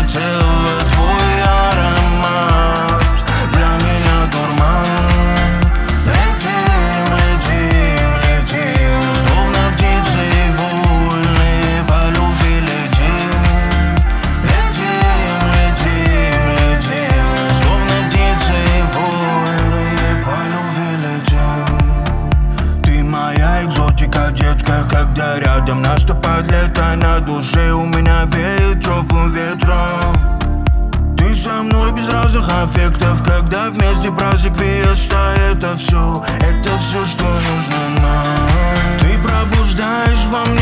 хотела твой аромат. Для меня дурман. Летим, летим, летим, словно птицы вольные, по любви летим. Летим, летим, летим, словно птицы вольные, по любви летим. Ты моя экзотика, детка, когда рядом наступает лето, на душе у меня веет теплым ветром. Ты со мной без разных аффектов, когда вместе праздник фиеста. Это все, что нужно нам. Ты пробуждаешь во мне